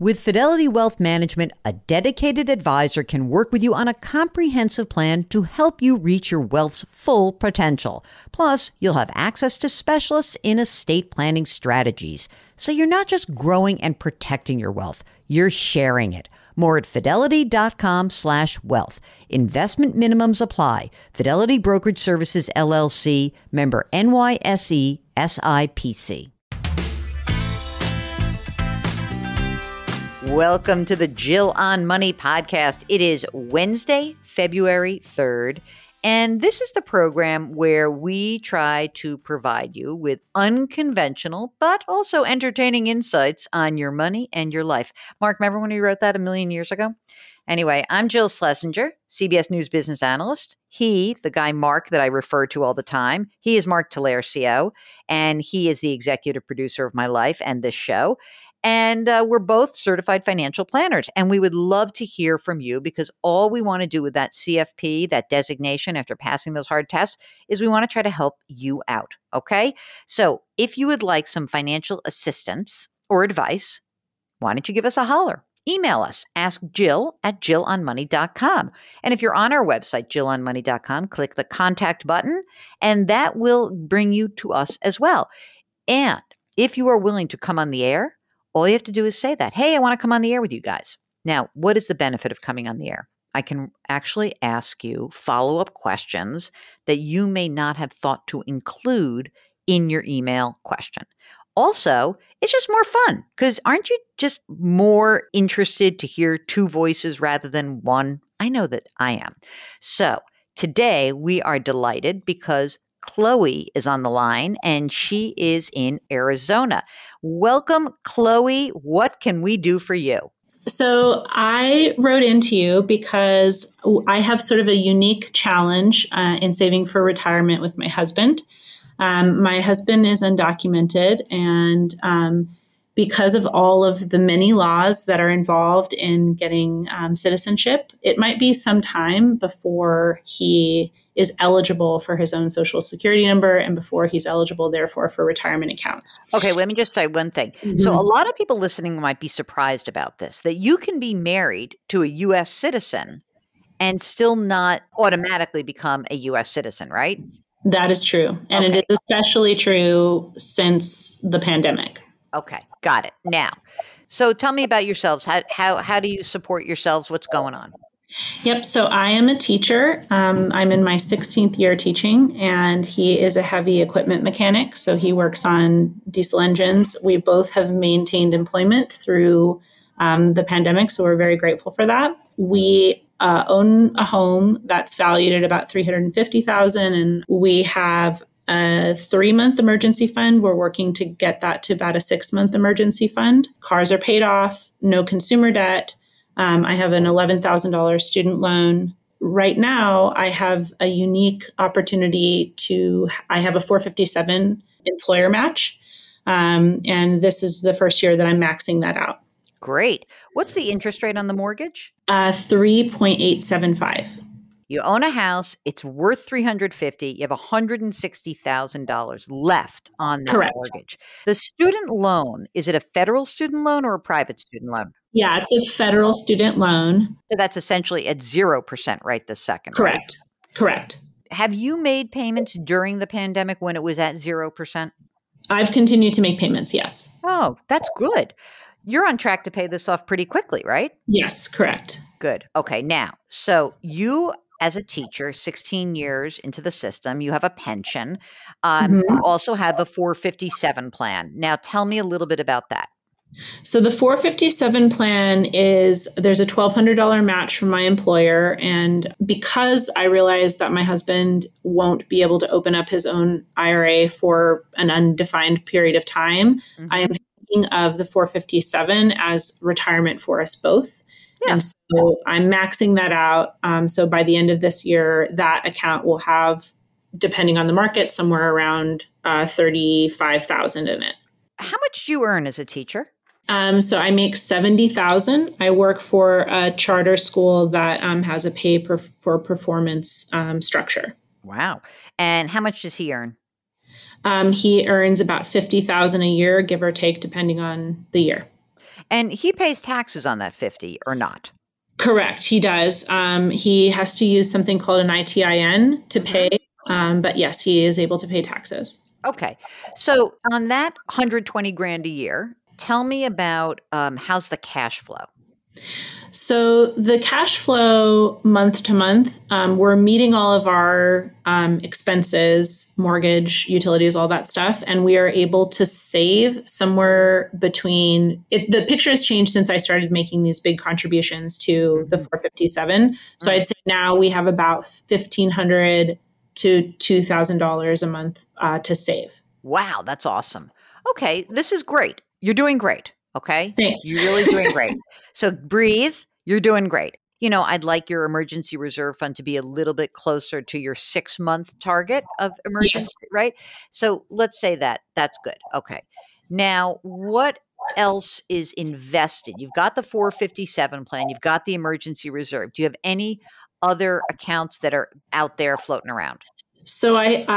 With Fidelity Wealth Management, a dedicated advisor can work with you on a comprehensive plan to help you reach your wealth's full potential. Plus, you'll have access to specialists in estate planning strategies. So you're not just growing and protecting your wealth, you're sharing it. More at fidelity.com/wealth. Investment minimums apply. Fidelity Brokerage Services, LLC, member NYSE, SIPC. Welcome to the Jill on Money podcast. It is Wednesday, February 3rd, and this is the program where we try to provide you with unconventional but also entertaining insights on your money and your life. Mark, remember when we wrote that a million years ago? Anyway, I'm Jill Schlesinger, CBS News business analyst. He, the guy Mark that I refer to all the time, he is Mark Talercio, and he is the executive producer of my life and this show. And we're both certified financial planners, and we would love to hear from you because all we want to do with that CFP, that designation after passing those hard tests, is we want to try to help you out. Okay. So if you would like some financial assistance or advice, why don't you give us a holler? Email us, ask Jill at jillonmoney.com. And if you're on our website, jillonmoney.com, click the contact button, and that will bring you to us as well. And if you are willing to come on the air, all you have to do is say that, hey, I want to come on the air with you guys. Now, what is the benefit of coming on the air? I can actually ask you follow-up questions that you may not have thought to include in your email question. Also, it's just more fun because aren't you just more interested to hear two voices rather than one? I know that I am. So today we are delighted because Chloe is on the line and she is in Arizona. Welcome, Chloe. What can we do for you? So I wrote into you because I have sort of a unique challenge in saving for retirement with my husband. My husband is undocumented, and because of all of the many laws that are involved in getting citizenship, it might be some time before he is eligible for his own social security number and before he's eligible, therefore, for retirement accounts. Okay, let me just say one thing. Mm-hmm. So a lot of people listening might be surprised about this, that you can be married to a U.S. citizen and still not automatically become a U.S. citizen, right? That is true. And It is especially true since the pandemic. Okay, got it. Now, so tell me about yourselves. How do you support yourselves? What's going on? Yep. So I am a teacher. I'm in my 16th year teaching, and he is a heavy equipment mechanic. So he works on diesel engines. We both have maintained employment through the pandemic. So we're very grateful for that. We own a home that's valued at about $350,000, and we have a 3-month emergency fund. We're working to get that to about a 6-month emergency fund. Cars are paid off, no consumer debt. I have an $11,000 student loan. Right now, I have a unique opportunity I have a 457 employer match. And this is the first year that I'm maxing that out. Great. What's the interest rate on the mortgage? 3.875. You own a house, it's worth $350,000, you have $160,000 left on that Correct. mortgage. The student loan, is it a federal student loan or a private student loan? Yeah, it's a federal student loan. So that's essentially at 0% right this second, Correct. Right? Correct. Have you made payments during the pandemic when it was at 0%? I've continued to make payments, yes. Oh, that's good. You're on track to pay this off pretty quickly, right? Yes, correct. Good. Okay, now, so you as a teacher, 16 years into the system, you have a pension. You also have a 457 plan. Now, tell me a little bit about that. So the 457 plan there's a $1,200 match from my employer. And because I realized that my husband won't be able to open up his own IRA for an undefined period of time, I am thinking of the 457 as retirement for us both. Yeah. And so I'm maxing that out. So by the end of this year, that account will have, depending on the market, somewhere around $35,000 in it. How much do you earn as a teacher? So I make $70,000. I work for a charter school that has a pay for performance structure. Wow. And how much does he earn? He earns about $50,000 a year, give or take, depending on the year. And he pays taxes on that 50 or not? Correct. He does. He has to use something called an ITIN to pay. But yes, he is able to pay taxes. Okay. So on that 120 grand a year, tell me about how's the cash flow? So the cash flow month to month, we're meeting all of our expenses, mortgage, utilities, all that stuff, and we are able to save somewhere between. The picture has changed since I started making these big contributions to the 457. So I'd say now we have about $1,500 to $2,000 a month to save. Wow, that's awesome. Okay, this is great. You're doing great. Okay. Thanks. You're really doing great. So breathe. You're doing great. I'd like your emergency reserve fund to be a little bit closer to your 6-month target of emergency, right? So let's say that's good. Okay. Now, what else is invested? You've got the 457 plan, you've got the emergency reserve. Do you have any other accounts that are out there floating around? So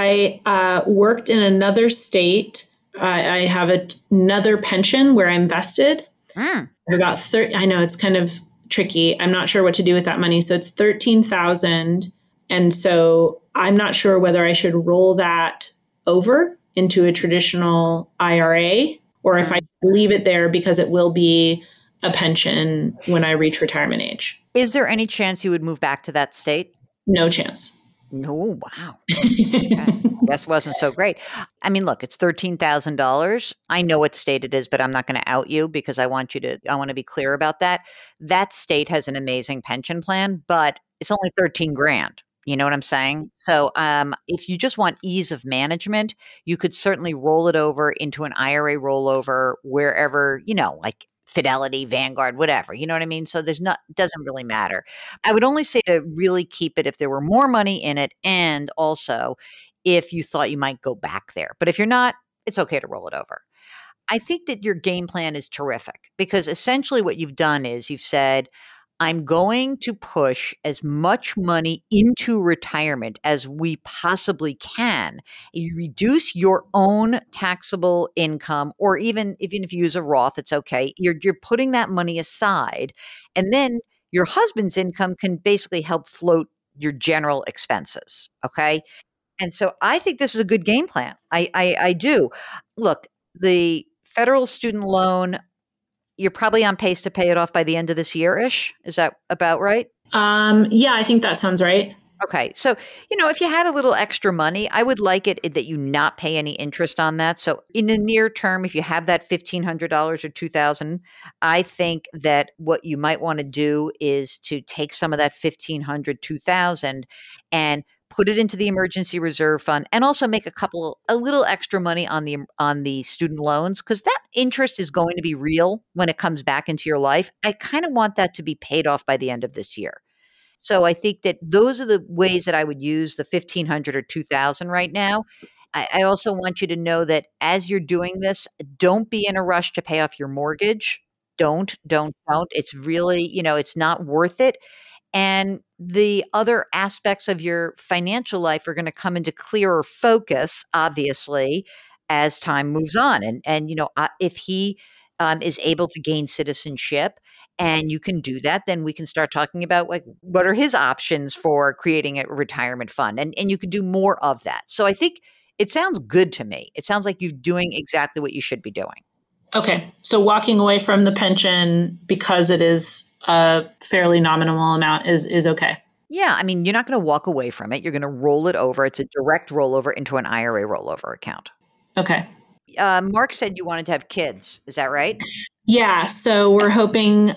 I worked in another state. I have another pension where I invested. About 30. I know it's kind of tricky. I'm not sure what to do with that money. So it's 13,000, and so I'm not sure whether I should roll that over into a traditional IRA or if I leave it there because it will be a pension when I reach retirement age. Is there any chance you would move back to that state? No chance. No, wow. Okay. This wasn't so great. I mean, look, it's $13,000. I know what state it is, but I'm not going to out you because I want to be clear about that. That state has an amazing pension plan, but it's only 13 grand. You know what I'm saying? So if you just want ease of management, you could certainly roll it over into an IRA rollover wherever, like Fidelity, Vanguard, whatever. You know what I mean? So doesn't really matter. I would only say to really keep it if there were more money in it, and also if you thought you might go back there. But if you're not, it's okay to roll it over. I think that your game plan is terrific because essentially what you've done is you've said, I'm going to push as much money into retirement as we possibly can. You reduce your own taxable income, or even if you use a Roth, it's okay. You're putting that money aside, and then your husband's income can basically help float your general expenses. Okay. And so I think this is a good game plan. I do. Look, the federal student loan, you're probably on pace to pay it off by the end of this year-ish. Is that about right? Yeah, I think that sounds right. Okay. So, if you had a little extra money, I would like it that you not pay any interest on that. So in the near term, if you have that $1,500 or $2,000, I think that what you might want to do is to take some of that $1,500, $2,000 and put it into the emergency reserve fund, and also make a little extra money on the student loans, because that interest is going to be real when it comes back into your life. I kind of want that to be paid off by the end of this year. So I think that those are the ways that I would use the 1,500 or 2,000 right now. I also want you to know that as you're doing this, don't be in a rush to pay off your mortgage. Don't. It's really, it's not worth it. And the other aspects of your financial life are going to come into clearer focus, obviously, as time moves on. And if he is able to gain citizenship and you can do that, then we can start talking about like what are his options for creating a retirement fund, and you could do more of that. So I think it sounds good to me. It sounds like you're doing exactly what you should be doing. Okay. So walking away from the pension because it is a fairly nominal amount is okay. Yeah. I mean, you're not going to walk away from it. You're going to roll it over. It's a direct rollover into an IRA rollover account. Okay. Mark said you wanted to have kids. Is that right? Yeah. So we're hoping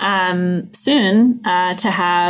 soon to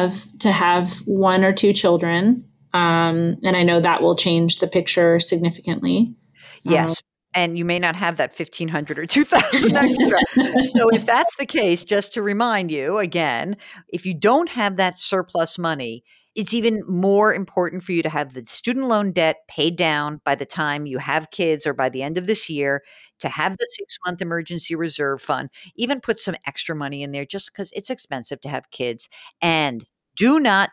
have one or two children. And I know that will change the picture significantly. Yes. And you may not have that 1,500 or 2,000 extra. So if that's the case, just to remind you again, if you don't have that surplus money, it's even more important for you to have the student loan debt paid down by the time you have kids or by the end of this year, to have the 6-month emergency reserve fund, even put some extra money in there just because it's expensive to have kids. And do not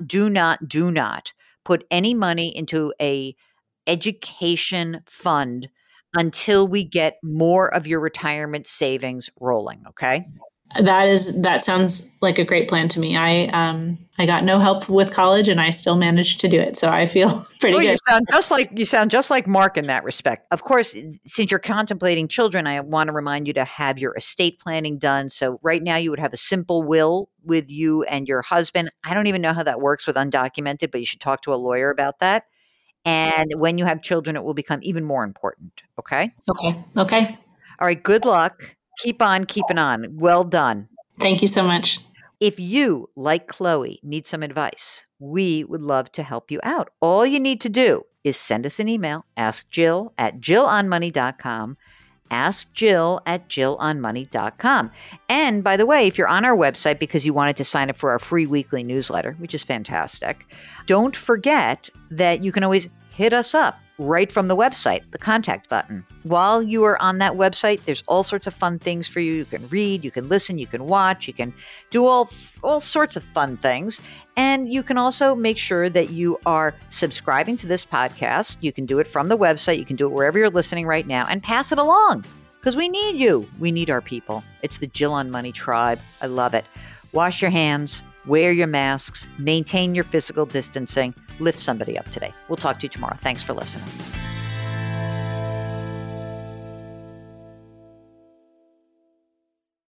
put any money into a education fund until we get more of your retirement savings rolling. Okay. That sounds like a great plan to me. I got no help with college and I still managed to do it. So I feel pretty good. You sound just like Mark in that respect. Of course, since you're contemplating children, I want to remind you to have your estate planning done. So right now you would have a simple will with you and your husband. I don't even know how that works with undocumented, but you should talk to a lawyer about that. And when you have children, it will become even more important. Okay? Okay. All right. Good luck. Keep on keeping on. Well done. Thank you so much. If you, like Chloe, need some advice, we would love to help you out. All you need to do is send us an email, askjill@jillonmoney.com, askjill@jillonmoney.com. And by the way, if you're on our website because you wanted to sign up for our free weekly newsletter, which is fantastic, don't forget that you can always hit us up right from the website, the contact button. While you are on that website, there's all sorts of fun things for you. You can read, you can listen, you can watch, you can do all sorts of fun things. And you can also make sure that you are subscribing to this podcast. You can do it from the website. You can do it wherever you're listening right now and pass it along because we need you. We need our people. It's the Jill on Money tribe. I love it. Wash your hands, wear your masks, maintain your physical distancing, lift somebody up today. We'll talk to you tomorrow. Thanks for listening.